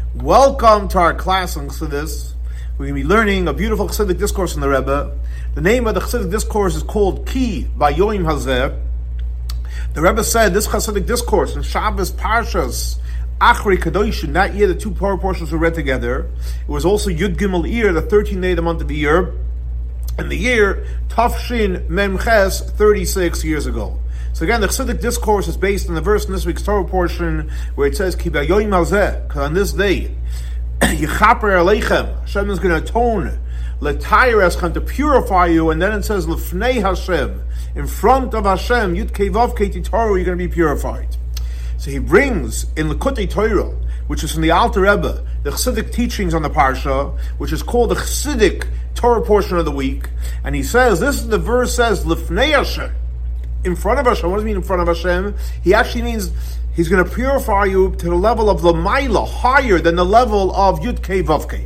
Welcome to our class on Chassidus. We're going to be learning a beautiful Chassidic discourse from the Rebbe. The name of the Chassidic discourse is called Ki Bayoim Hazeh. The Rebbe said this Chassidic discourse in Shabbos Parshas Achri Kadoshin, that year the two Torah portions were read together. It was also Yud Gimel Iyar, the 13th day of the month of the year, and the year Tafshin Mem Ches, 36 years ago. So again, the Chassidic discourse is based on the verse in this week's Torah portion where it says, Ki Bayoim Hazeh, because on this day, Yichaper Aleichem, Hashem is going to atone, L'tayir Eschem, to purify you, and then it says, L'fnei Hashem, in front of Hashem, Yud Kei Vav Kei Torah, you're going to be purified. So he brings in Likutei Torah, which is from the Alter Rebbe, the Chassidic teachings on the Parsha, which is called the Chassidic Torah portion of the week, and he says, this is the verse says, L'fnei Hashem, in front of Hashem. What does it mean in front of Hashem? He actually means He's going to purify you to the level of Lamaila, higher than the level of Yud Kei Vav Kei.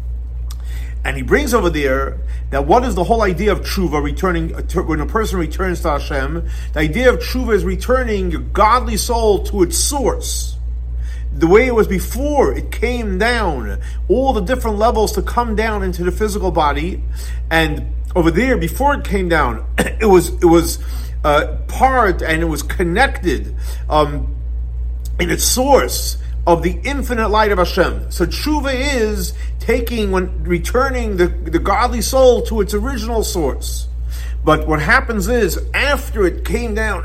And he brings over there that what is the whole idea of tshuva, returning, when a person returns to Hashem, the idea of tshuva is returning your godly soul to its source. The way it was before it came down, all the different levels to come down into the physical body. And over there, before it came down, it was part and it was connected, in its source of the infinite light of Hashem. So tshuva is returning the godly soul to its original source. But what happens is, after it came down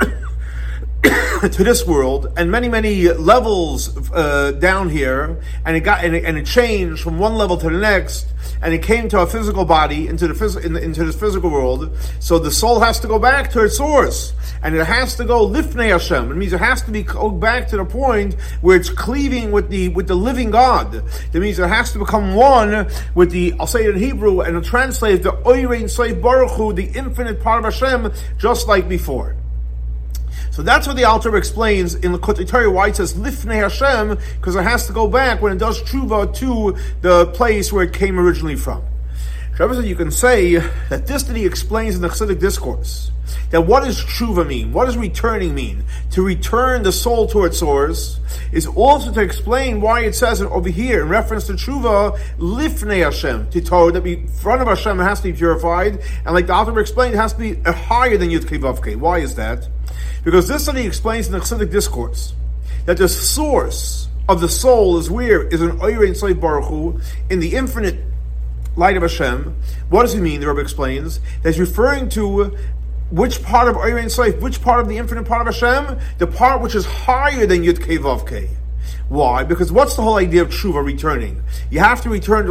to this world, and many levels down here, and it changed from one level to the next, and it came to a physical body, into this physical world. So the soul has to go back to its source, and it has to go lifnei Hashem. It means it has to go back to the point where it's cleaving with the living God. That means it has to become one with the, I'll say it in Hebrew, and I'll translate the Oirein Seif Baruch Hu, the infinite part of Hashem, just like before. So that's what the Alter Rebbe explains in Likutei Torah, why it says Lifnei Hashem, because it has to go back when it does tshuva to the place where it came originally from. Rebbe said you can say that this that he explains in the Chassidic discourse, that what does tshuva mean? What does returning mean? To return the soul to its source is also to explain why it says it over here in reference to tshuva, Lifnei Hashem, to Torah, that in front of Hashem it has to be purified, and like the Alter Rebbe explained, it has to be higher than Yud Kei Vav Kei. Why is that? Because this that he explains in the Chassidic discourse, that the source of the soul is an Oirein Seif Baruch Hu, in the infinite light of Hashem. What does he mean? The Rebbe explains that he's referring to which part of Oirein Seif, which part of the infinite part of Hashem, the part which is higher than Yud Kei Vav Kei. Why? Because what's the whole idea of tshuva, returning? You have to return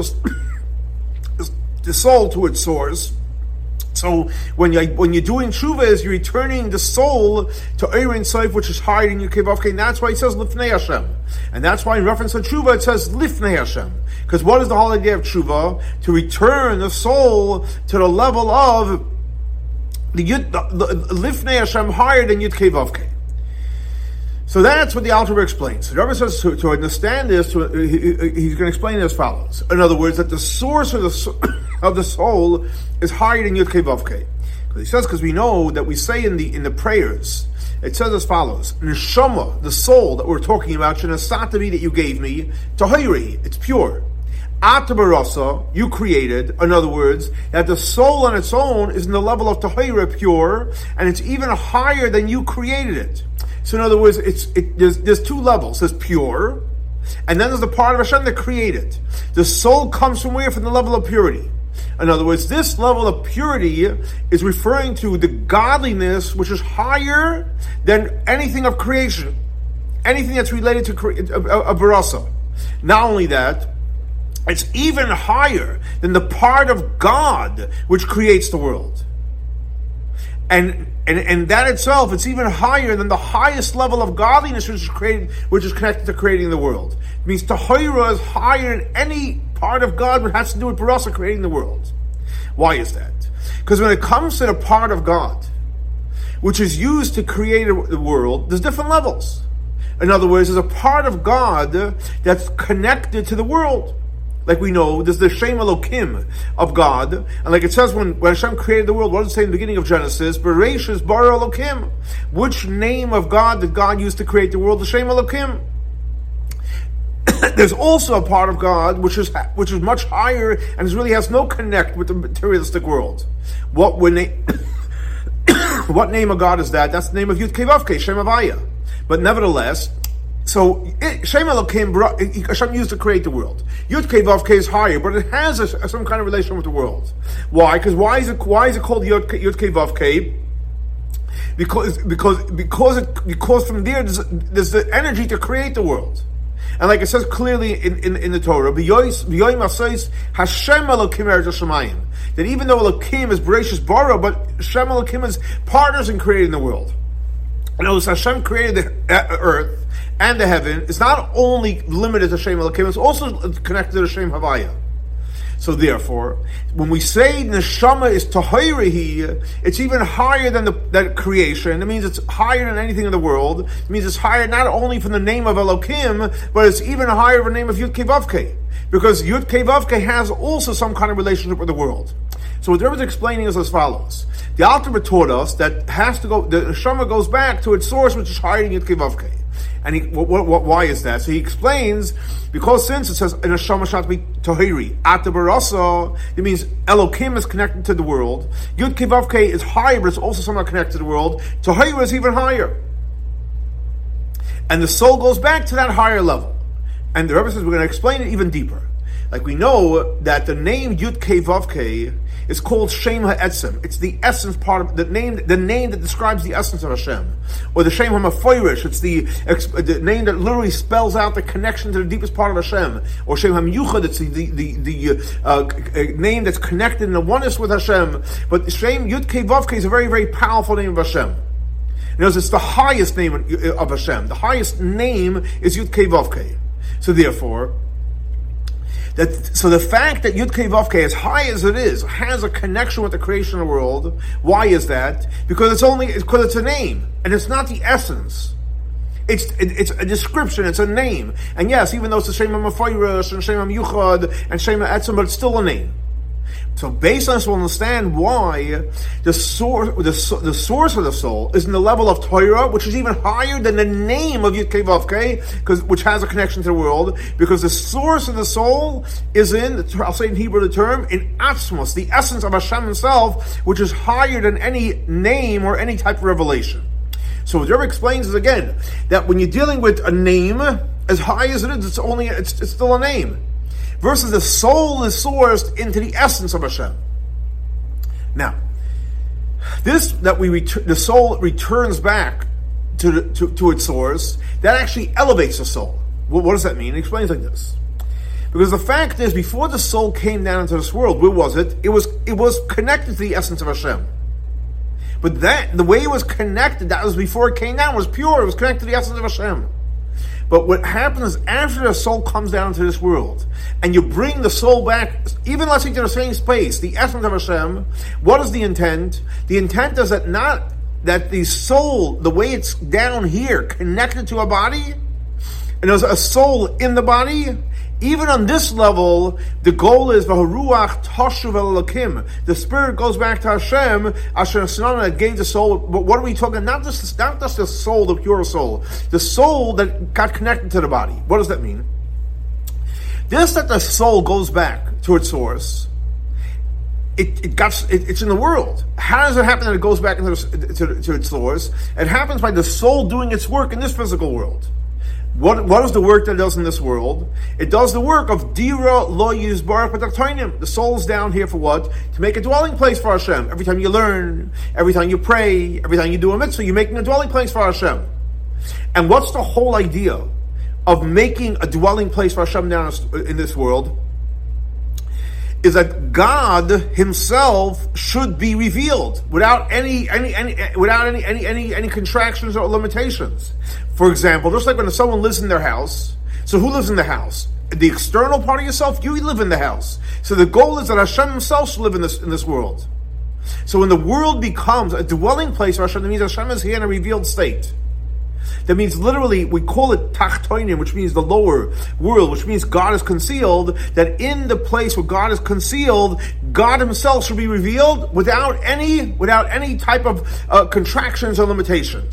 the soul to its source. So when you're doing tshuva, is you're returning the soul to Oirein Seif, which is higher than Yud Kei Vav Kei, and that's why it says Lifnei Hashem. And that's why in reference to tshuva it says Lifnei Hashem. Because what is the whole idea of tshuva? To return the soul to the level of the Lifnei Hashem, higher than Yud Kei Vav Kei. So that's what the Alter Rebbe explains. So the Rebbe says to understand this, he's going to explain it as follows. In other words, that the source of the soul is higher than Yud Kei Vav Kei. Because we know that we say in the prayers, it says as follows: Neshama, the soul that we're talking about, Shenasatavi, that you gave me, Tahiri, it's pure. Atabarasa, you created. In other words, that the soul on its own is in the level of Tahira, pure, and it's even higher than you created it. So in other words, there's two levels. There's pure, and then there's the part of Hashem that created. The soul comes from where? From the level of purity. In other words, this level of purity is referring to the godliness which is higher than anything of creation, anything that's related to Barasa. Not only that, it's even higher than the part of God which creates the world. And that itself, it's even higher than the highest level of godliness which is connected to creating the world. It means Tahira is higher than any part of God that has to do with Barasa, creating the world. Why is that? Because when it comes to the part of God which is used to create the world, there's different levels. In other words, there's a part of God that's connected to the world. Like we know, there's the Shem Elokim of God. And like it says when Hashem created the world, what does it say in the beginning of Genesis? Bereshis bara Elokim. Which name of God did God use to create the world? The Shem Elokim. there's also a part of God which is much higher and really has no connect with the materialistic world. What name of God is that? That's the name of Yud Kei Vav Kei, Shem Havaya. But nevertheless, so Shem Elokim, Hashem used to create the world. Yud Kei Vav Kei is higher, but it has some kind of relation with the world. Why? Because why is it called Yud Kei Vav Kei? Because from there there's the energy to create the world. And like it says clearly in the Torah, Hashem Elokim eretz hashamayim, that even though Elokim is Bereshis bara, but Hashem Elokim is partners in creating the world. In other words, Hashem created the earth and the heaven. It's not only limited to Hashem Elokim, it's also connected to Hashem Havaya. So therefore, when we say neshama is tahirihi, it's even higher than that creation. It means it's higher than anything in the world. It means it's higher not only from the name of Elokim, but it's even higher from the name of Yud Kei Vav Kei. Because Yud Kei Vav Kei has also some kind of relationship with the world. So what the Rebbe is explaining is as follows. The Alter Rebbe taught us that the neshama goes back to its source, which is higher than Yud Kei Vav Kei. And why is that? So he explains, because since it says in a neshama shat be tahiri at the barasa, it means Elokim is connected to the world. Yud Kei Vav Kei is higher, but it's also somewhat connected to the world. Tahiri is even higher, and the soul goes back to that higher level. And the Rebbe says we're going to explain it even deeper. Like we know that the name Yud Kei Vav Kei is called Shem HaEtzem. It's the essence part of the name that describes the essence of Hashem. Or the Shem HaMafoirish, it's the name that literally spells out the connection to the deepest part of Hashem. Or Shem HaMyuchad, it's the name that's connected in the oneness with Hashem. But Shem Yud Kei Vav Kei is a very, very powerful name of Hashem. In other words, it's the highest name of Hashem. The highest name is Yud Kei Vav Kei. So therefore, so the fact that Yud Kei Vav Kei, as high as it is, has a connection with the creation of the world. Why is that? Because it's a name, and it's not the essence. It's a description. It's a name, and yes, even though it's the Shem HaMafoirish and Shem HaMyuchad and Shem HaEtzem, but it's still a name. So based on this, we'll understand why the source of the soul is in the level of Torah, which is even higher than the name of Yud Kei Vav Kei, which has a connection to the world, because the source of the soul is I'll say in Hebrew the term, in Atzmos, the essence of Hashem himself, which is higher than any name or any type of revelation. So what the Rebbe explains is again, that when you're dealing with a name, as high as it is, it's still a name. Versus the soul is sourced into the essence of Hashem. Now, the soul returns back to its source, that actually elevates the soul. What does that mean? It explains like this. Because the fact is, before the soul came down into this world, where was it? It was connected to the essence of Hashem. But the way it was connected, that was before it came down, was pure. It was connected to the essence of Hashem. But what happens is after the soul comes down to this world, and you bring the soul back, even let's say to the same space, the essence of Hashem, what is the intent? The intent is that the soul, the way it's down here, connected to a body, and there's a soul in the body, even on this level, the goal is v'haruach tashuv el Elokim. The spirit goes back to Hashem, Asher Sinana, that gave the soul. But what are we talking? Not just the soul, the pure soul, the soul that got connected to the body. What does that mean? This that the soul goes back to its source. It's in the world. How does it happen that it goes back to its source? It happens by the soul doing its work in this physical world. What is the work that it does in this world? It does the work of Dira Lo Yizbarach B'Tachtonim. The soul's down here for what? To make a dwelling place for Hashem. Every time you learn, every time you pray, every time you do a mitzvah, you're making a dwelling place for Hashem. And what's the whole idea of making a dwelling place for Hashem down in this world? Is that God Himself should be revealed without any contractions or limitations. For example, just like when someone lives in their house, so who lives in the house? The external part of yourself, you live in the house. So the goal is that Hashem Himself should live in this world. So when the world becomes a dwelling place for Hashem, that means Hashem is here in a revealed state. That means literally, we call it tachtoinim, which means the lower world, which means God is concealed, that in the place where God is concealed, God Himself should be revealed without any type of contractions or limitations.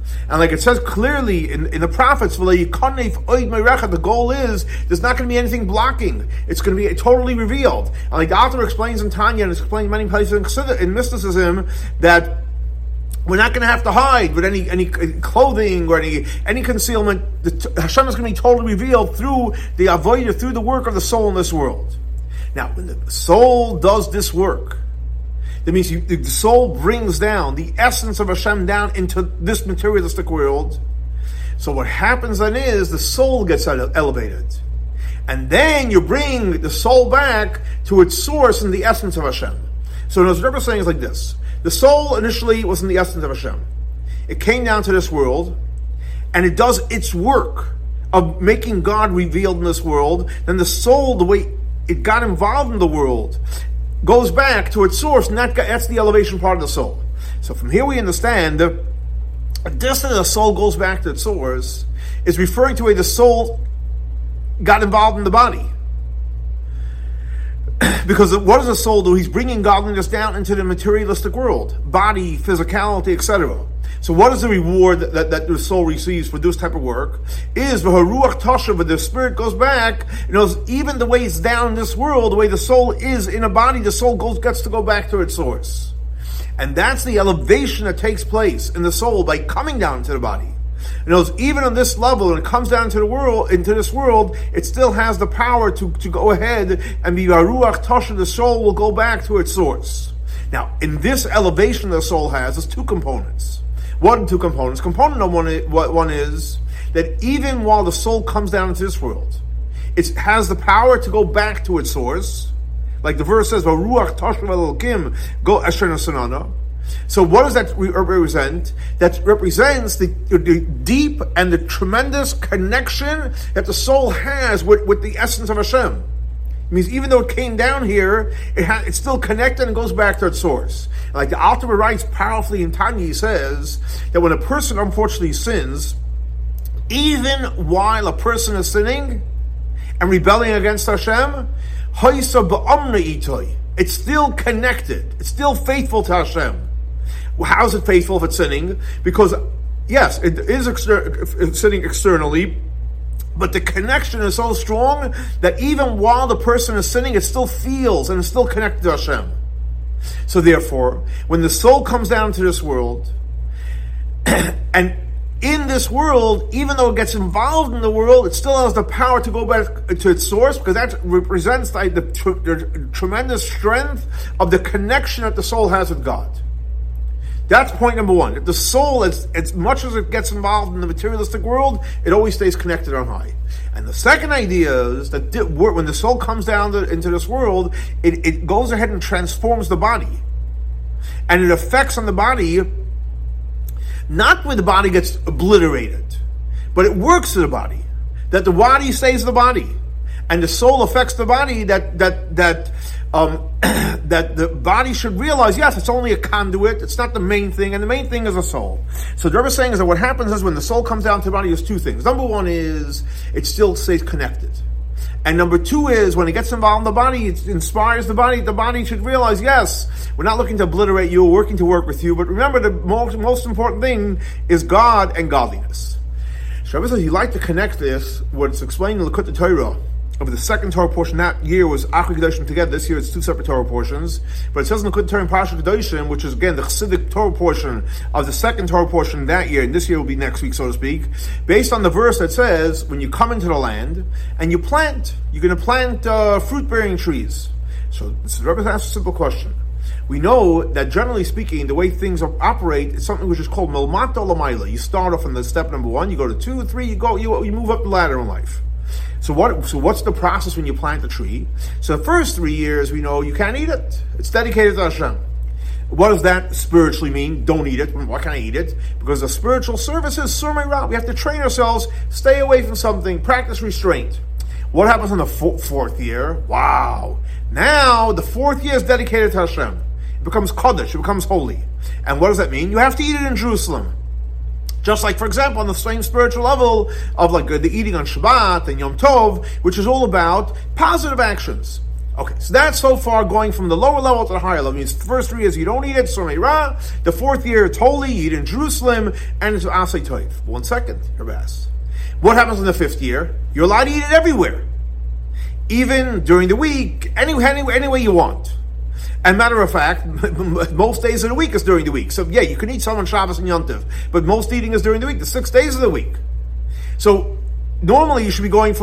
And like it says clearly in the prophets, the goal is there's not going to be anything blocking. It's going to be totally revealed. And like the author explains in Tanya, and it's explained many places in mysticism, that we're not going to have to hide with any clothing or any concealment. Hashem is going to be totally revealed through the avodah, through the work of the soul in this world. Now, when the soul does this work, that means the soul brings down the essence of Hashem down into this materialistic world. So what happens then is the soul gets elevated. And then you bring the soul back to its source in the essence of Hashem. So what Rebbe is saying is like this. The soul initially was in the essence of Hashem. It came down to this world, and it does its work of making God revealed in this world. Then the soul, the way it got involved in the world, goes back to its source, and that's the elevation part of the soul. So from here we understand that this that the soul goes back to its source is referring to the way the soul got involved in the body. Because what does the soul do? He's bringing godliness down into the materialistic world, body, physicality, etc. So what is the reward that the soul receives for this type of work? Is the haruach tasha, but the spirit goes back. Even the way it's down in this world, the way the soul is in a body, the soul gets to go back to its source. And that's the elevation that takes place in the soul by coming down to the body. Even on this level, when it comes down to the world, into this world, it still has the power to go ahead and be haruach tasha. The soul will go back to its source. Now, in this elevation the soul has, there's two components. What are two components? Component number one is that even while the soul comes down into this world, it has the power to go back to its source. Like the verse says, "Ruach tashav elokim go asher nasanana." So what does that represent? That represents the deep and the tremendous connection that the soul has with the essence of Hashem. It means even though it came down here, it's still connected and goes back to its source. Like the Alter Rebbe writes powerfully in Tanya, he says that when a person unfortunately sins, even while a person is sinning and rebelling against Hashem, it's still connected. It's still faithful to Hashem. Well, how is it faithful if it's sinning? Because, yes, it is sinning externally, but the connection is so strong that even while the person is sinning, it still feels and is still connected to Hashem. So therefore, when the soul comes down to this world, and in this world, even though it gets involved in the world, it still has the power to go back to its source, because that represents the tremendous strength of the connection that the soul has with God. That's point number one. If the soul, as much as it gets involved in the materialistic world, it always stays connected on high. And the second idea is that when the soul comes down into this world, it goes ahead and transforms the body. And it affects on the body, not where the body gets obliterated, but it works to the body. That the body stays the body. And the soul affects the body that the body should realize, yes, it's only a conduit, it's not the main thing, and the main thing is the soul. So the Rebbe is saying is that what happens is when the soul comes down to the body, there's two things. Number one is, it still stays connected. And number two is, when it gets involved in the body, it inspires the body should realize, yes, we're not looking to obliterate you, we're working to work with you, but remember the most important thing is God and godliness. So Rebbe says he liked to connect this, what's explained in Likutei Torah, of the second Torah portion that year was Achri Kedoshim together. This year it's two separate Torah portions. But it says in the Likutei Torah in Parashat Kedoshim, which is again the Chassidic Torah portion of the second Torah portion that year, and this year will be next week, so to speak, based on the verse that says, when you come into the land and you plant, you're going to plant fruit-bearing trees. So the Rebbe asks a simple question. We know that generally speaking, the way things operate is something which is called Melmata Lamaila. You start off on the step number one, you go to 2, 3, you move up the ladder in life. So what's the process when you plant a tree? So the first 3 years, we know you can't eat it. It's dedicated to Hashem. What does that spiritually mean? Don't eat it. Why can't I eat it? Because the spiritual service is surmei ra. We have to train ourselves, stay away from something, practice restraint. What happens in the fourth year? Wow. Now, the fourth year is dedicated to Hashem. It becomes Kodesh, it becomes holy. And what does that mean? You have to eat it in Jerusalem. Just like, for example, on the same spiritual level of like the eating on Shabbat and Yom Tov, which is all about positive actions. Okay, so that's so far going from the lower level to the higher level. It means the first 3 years you don't eat it, so Ra. The 4th year it's holy, you eat in Jerusalem, and it's Asay Toiv. 1 second, Rabas. What happens in the 5th year? You're allowed to eat it everywhere. Even during the week, any way you want. And matter of fact, most days of the week is during the week. So yeah, you can eat some on Shabbos and Yom Tov, but most eating is during the week, the 6 days of the week. So normally you should be going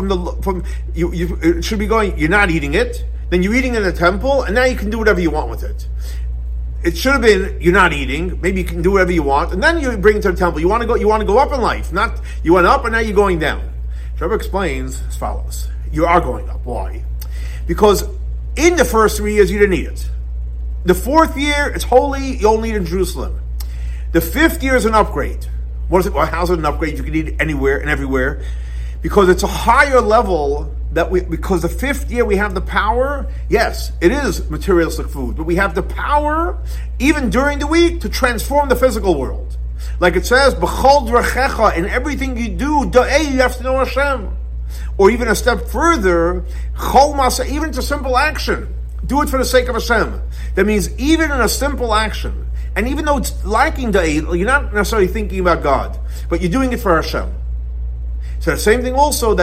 you're not eating it, then you're eating in the temple, and now you can do whatever you want with it. It should have been you're not eating, maybe you can do whatever you want, and then you bring it to the temple. You want to go up in life, not you went up and now you're going down. Rebbe explains as follows: you are going up. Why? Because in the first 3 years you didn't eat it. The 4th year it's holy, you only eat in Jerusalem. The 5th year is an upgrade. What is it? Well, how's it an upgrade? You can eat it anywhere and everywhere. Because it's a higher level because the 5th year we have the power, yes, it is materialistic food, but we have the power, even during the week, to transform the physical world. Like it says, B'chol drachecha, in everything you do, da'eh, you have to know Hashem. Or even a step further, chol masa, even to simple action. Do it for the sake of Hashem. That means even in a simple action, and even though it's liking da'eh, you're not necessarily thinking about God, but you're doing it for Hashem. So the same thing also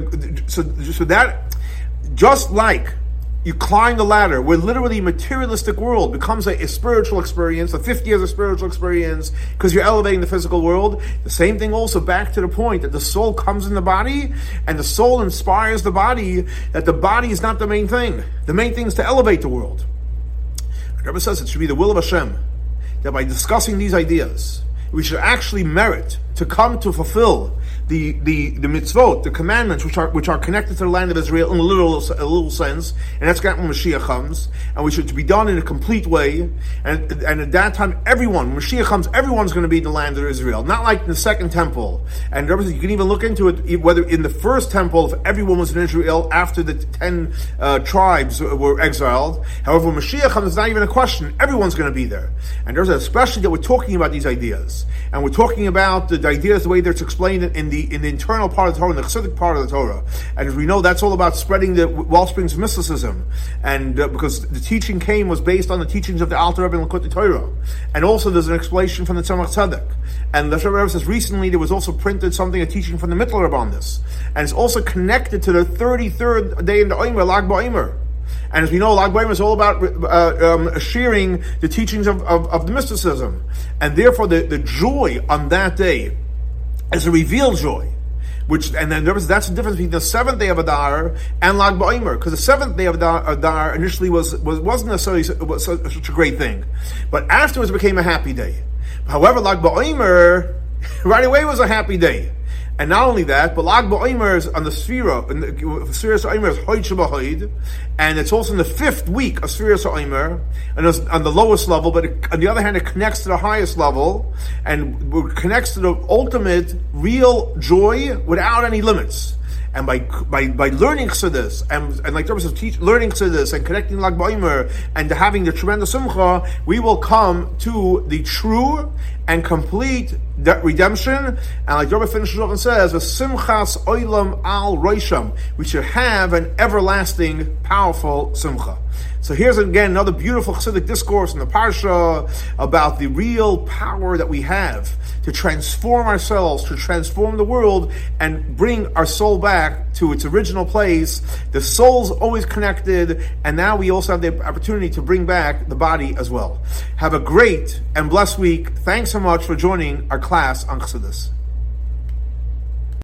so that just like you climb the ladder, where literally materialistic world becomes a spiritual experience, the 5th year is a spiritual experience because you're elevating the physical world. The same thing also back to the point that the soul comes in the body and the soul inspires the body, that the body is not the main thing. The main thing is to elevate the world. The Rebbe says it should be the will of Hashem that by discussing these ideas, we should actually merit to come to fulfill the mitzvot, the commandments which are connected to the land of Israel in a little sense, and that's when Mashiach comes, and we should be done in a complete way. And at that time, when Mashiach comes, everyone's going to be in the land of Israel, not like in the second temple. And you can even look into it whether in the first temple, if everyone was in Israel after the 10 tribes were exiled. However, when Mashiach comes, it's not even a question. Everyone's going to be there, and there's especially that we're talking about these ideas, and we're talking about the ideas the way that it's explained in the internal part of the Torah, in the Chassidic part of the Torah. And as we know, that's all about spreading the wellsprings of mysticism. And because the teaching was based on the teachings of the Alter Rebbe and Likutei Torah. And also there's an explanation from the Tzemach Tzedek. And the Rebbe says recently there was also printed a teaching from the Mittler Rebbe on this. And it's also connected to the 33rd day in the Omer, Lag BaOmer. And as we know, Lag BaOmer is all about sharing the teachings of the mysticism. And therefore the joy on that day is a revealed joy. That's the difference between the 7th day of Adar and Lag BaOmer, because the 7th day of Adar initially wasn't necessarily such a great thing, but afterwards it became a happy day. However, Lag BaOmer right away was a happy day. And not only that, but Lag BaOmer is on the Sfira, and the Sfira Omer is Hoid Shabbat, and it's also in the 5th week of Sfira Omer, and it's on the lowest level, but on the other hand, it connects to the highest level, and connects to the ultimate, real joy without any limits. And by learning Chassidus, and like Rebbe says, learning Chassidus and connecting Lag BaOmer and having the tremendous simcha, we will come to the true and complete redemption. And like Rebbe finishes off and says, "Simchas oilam al roisham," we should have an everlasting, powerful simcha. So here's again another beautiful Chassidic discourse in the Parsha about the real power that we have to transform ourselves, to transform the world, and bring our soul back to its original place. The soul's always connected, and now we also have the opportunity to bring back the body as well. Have a great and blessed week. Thanks so much for joining our class on Chassidus.